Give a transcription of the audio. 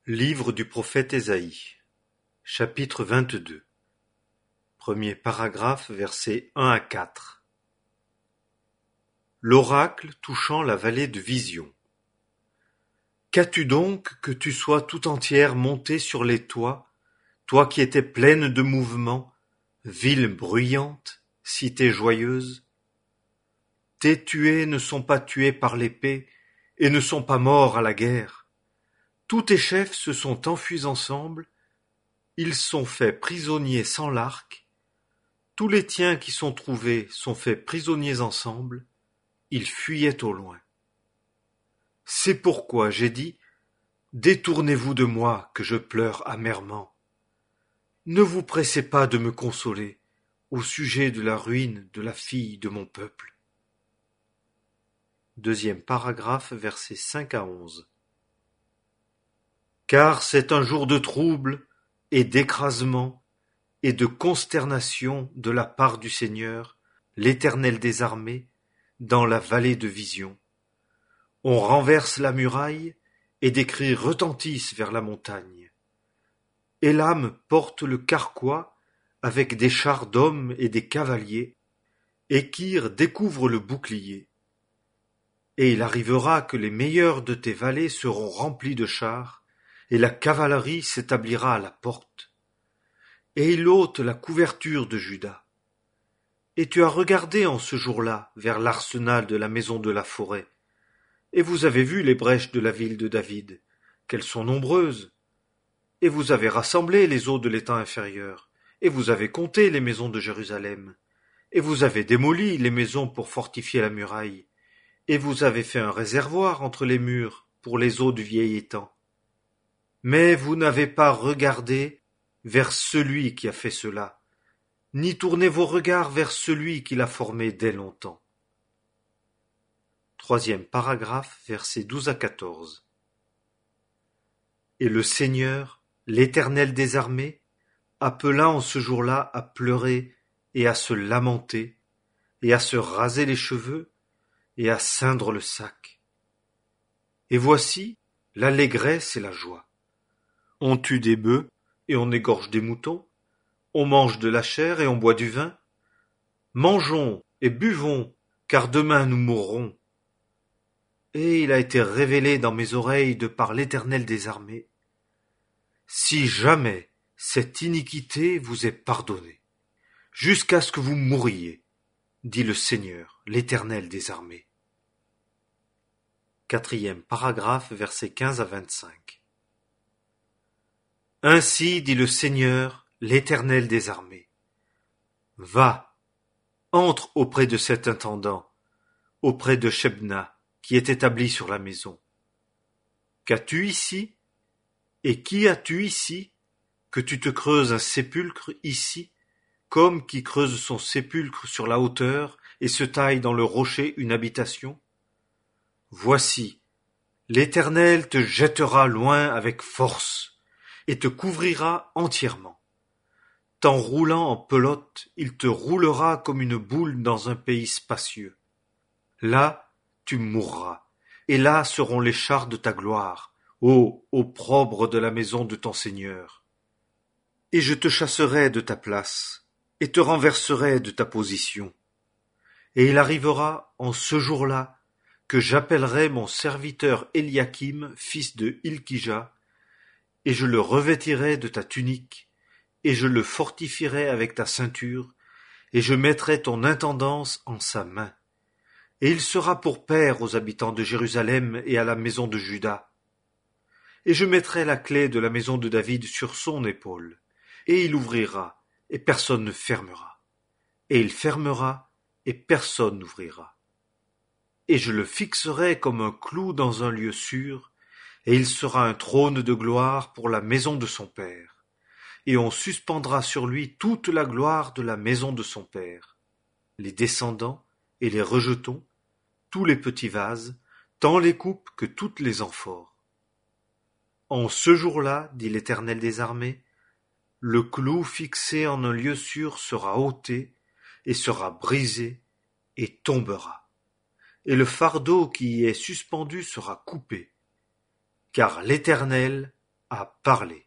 Livre du prophète Ésaïe, chapitre 22. Premier paragraphe, versets 1 à 4. L'oracle touchant la vallée de Vision. Qu'as-tu donc que tu sois tout entière montée sur les toits, toi qui étais pleine de mouvements, ville bruyante, cité joyeuse? Tes tués ne sont pas tués par l'épée, et ne sont pas morts à la guerre. Tous tes chefs se sont enfuis ensemble, ils sont faits prisonniers sans l'arc, tous les tiens qui sont trouvés sont faits prisonniers ensemble, ils fuyaient au loin. C'est pourquoi j'ai dit, détournez-vous de moi que je pleure amèrement. Ne vous pressez pas de me consoler au sujet de la ruine de la fille de mon peuple. Deuxième paragraphe, versets 5 à 11. Car c'est un jour de trouble et d'écrasement et de consternation de la part du Seigneur, l'Éternel des armées, dans la vallée de Vision. On renverse la muraille et des cris retentissent vers la montagne. Élam porte le carquois avec des chars d'hommes et des cavaliers, et Kir découvre le bouclier. Et il arrivera que les meilleurs de tes vallées seront remplis de chars, et la cavalerie s'établira à la porte. Et il ôte la couverture de Juda. Et tu as regardé en ce jour-là vers l'arsenal de la maison de la forêt, et vous avez vu les brèches de la ville de David, qu'elles sont nombreuses. Et vous avez rassemblé les eaux de l'étang inférieur, et vous avez compté les maisons de Jérusalem, et vous avez démoli les maisons pour fortifier la muraille, et vous avez fait un réservoir entre les murs pour les eaux du vieil étang. Mais vous n'avez pas regardé vers celui qui a fait cela, ni tourné vos regards vers celui qui l'a formé dès longtemps. Troisième paragraphe, versets 12 à 14. Et le Seigneur, l'Éternel des armées, appela en ce jour-là à pleurer et à se lamenter, et à se raser les cheveux, et à ceindre le sac. Et voici l'allégresse et la joie. On tue des bœufs et on égorge des moutons, on mange de la chair et on boit du vin. Mangeons et buvons, car demain nous mourrons. Et il a été révélé dans mes oreilles de par l'Éternel des armées. Si jamais cette iniquité vous est pardonnée, jusqu'à ce que vous mouriez, dit le Seigneur, l'Éternel des armées. Quatrième paragraphe, versets 15 à 25. Ainsi dit le Seigneur, l'Éternel des armées. Va, entre auprès de cet intendant, auprès de Shebna, qui est établi sur la maison. Qu'as-tu ici? Et qui as-tu ici, que tu te creuses un sépulcre ici, comme qui creuse son sépulcre sur la hauteur et se taille dans le rocher une habitation? Voici, l'Éternel te jettera loin avec force, et te couvrira entièrement. T'enroulant en pelote, il te roulera comme une boule dans un pays spacieux. Là, tu mourras, et là seront les chars de ta gloire, ô opprobre de la maison de ton Seigneur. Et je te chasserai de ta place, et te renverserai de ta position. Et il arrivera en ce jour-là que j'appellerai mon serviteur Éliakim, fils de Hilkija, et je le revêtirai de ta tunique, et je le fortifierai avec ta ceinture, et je mettrai ton intendance en sa main. Et il sera pour père aux habitants de Jérusalem et à la maison de Juda. Et je mettrai la clé de la maison de David sur son épaule, et il ouvrira, et personne ne fermera. Et il fermera, et personne n'ouvrira. Et je le fixerai comme un clou dans un lieu sûr, et il sera un trône de gloire pour la maison de son père. Et on suspendra sur lui toute la gloire de la maison de son père. Les descendants et les rejetons, tous les petits vases, tant les coupes que toutes les amphores. En ce jour-là, dit l'Éternel des armées, le clou fixé en un lieu sûr sera ôté, et sera brisé, et tombera. Et le fardeau qui y est suspendu sera coupé. Car l'Éternel, a parlé.